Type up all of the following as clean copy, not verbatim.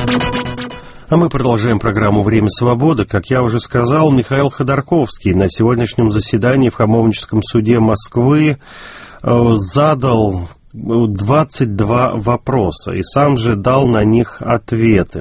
А мы продолжаем программу «Время свободы». Как я уже сказал, Михаил Ходорковский на сегодняшнем заседании в Хамовническом суде Москвы задал 22 вопроса и сам же дал на них ответы.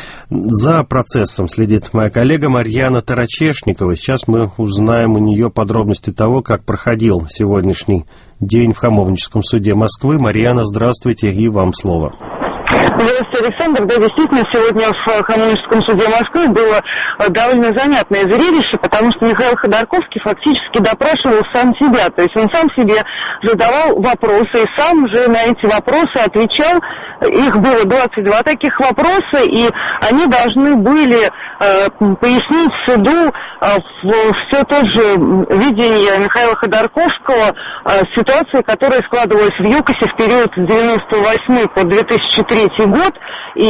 За процессом следит моя коллега Марьяна Тарачешникова. Сейчас мы узнаем у нее подробности того, как проходил сегодняшний день в Хамовническом суде Москвы. Марьяна, здравствуйте, и вам слово. Здравствуйте, Александр. Да, действительно, сегодня в Хамовническом суде Москвы было довольно занятное зрелище, потому что Михаил Ходорковский фактически допрашивал сам себя. То есть он сам себе задавал вопросы и сам же на эти вопросы отвечал. Их было 22 таких вопроса, и они должны были пояснить суду все то же видение Михаила Ходорковского ситуации, которая складывалась в ЮКОСе в период с 1998 по 2003 год. И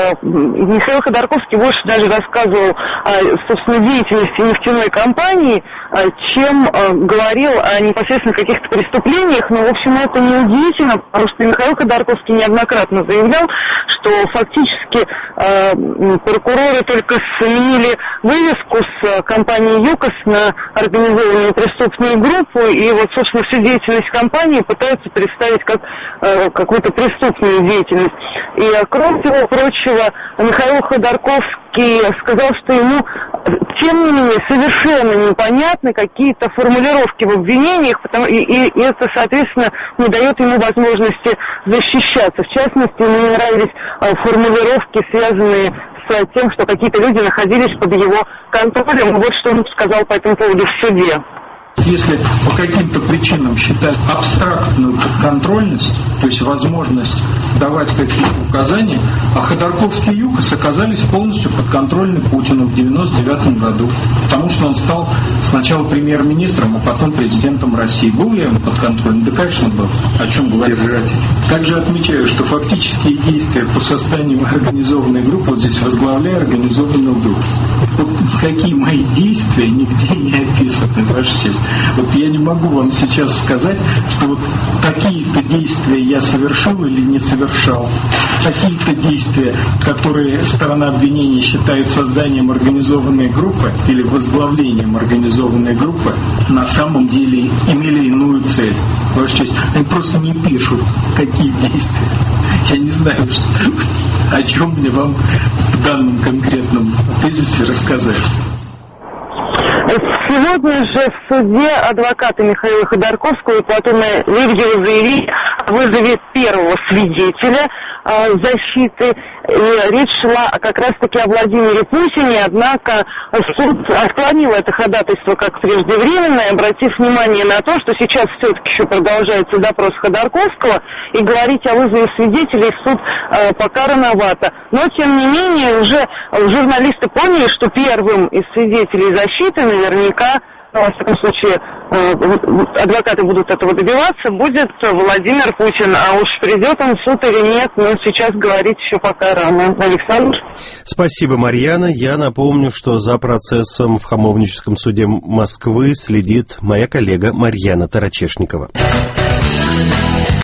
Михаил Ходорковский больше даже рассказывал о собственной деятельности нефтяной компании, чем говорил о непосредственно каких-то преступлениях. Но, в общем, это неудивительно, потому что Михаил Ходорковский неоднократно заявлял, что фактически прокуроры только сменили вывеску с компании ЮКОС на организованную преступную группу, и вот, собственно, всю деятельность компании пытаются представить как какую-то преступную деятельность. И, кроме всего прочего, Михаил Ходорковский сказал, что ему, тем не менее, совершенно непонятны какие-то формулировки в обвинениях, и это, соответственно, не дает ему возможности защищаться. В частности, ему не нравились формулировки, связанные с тем, что какие-то люди находились под его контролем. Вот что он сказал по этому поводу в суде. Если по каким-то причинам считать абстрактную подконтрольность, то есть возможность давать какие-то указания, а Ходорковский и ЮКОС оказались полностью подконтрольны Путину в 1999 году, потому что он стал сначала премьер-министром, а потом президентом России. Был я ему подконтрольный? Да, конечно, был. О чем говорит держатель. Также отмечаю, что фактические действия по созданию организованной группы, вот здесь возглавляю организованную группу. Вот никакие мои действия нигде не описаны, Ваша честь. Вот я не могу вам сейчас сказать, что вот такие-то действия я совершил или не совершал. Такие-то действия, которые сторона обвинения считает созданием организованной группы или возглавлением организованной группы, на самом деле имели иную цель. Ваша честь, они просто не пишут, какие действия. Я не знаю, о чем мне вам в данном конкретном тезисе рассказать. Сегодня же в суде адвокаты Михаила Ходорковского и Платона Лебедева заявили о вызове первого свидетеля защиты. И речь шла как раз-таки о Владимире Путине, однако суд отклонил это ходатайство как преждевременное, обратив внимание на то, что сейчас все-таки еще продолжается допрос Ходорковского, и говорить о вызове свидетелей в суд пока рановато. Но, тем не менее, уже журналисты поняли, что первым из свидетелей защиты наверняка, во всяком случае, адвокаты будут этого добиваться, будет Владимир Путин. А уж придет он в суд или нет, но сейчас говорить еще пока рано. Александр? Спасибо, Марьяна. Я напомню, что за процессом в Хамовническом суде Москвы следит моя коллега Марьяна Тарачешникова.